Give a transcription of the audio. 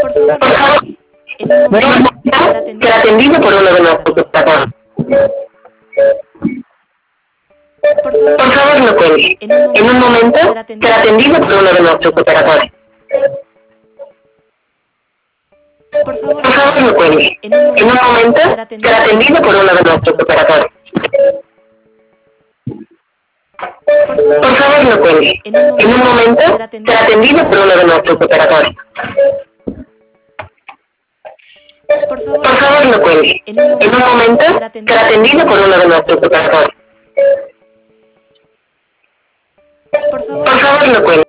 Por favor, será atendido por uno de nuestros operadores. Por favor, no cuelgue. En un momento será atendido por uno de nuestros operadores. Por favor, no cuelgue. En un momento será atendido por uno de nuestros operadores. Por favor, no cuelgue. En un momento será atendido por uno de nuestros operadores. Por favor, no cuelgue. En un momento será atendido por uno de nuestros operadores. Por favor, no cuelgue.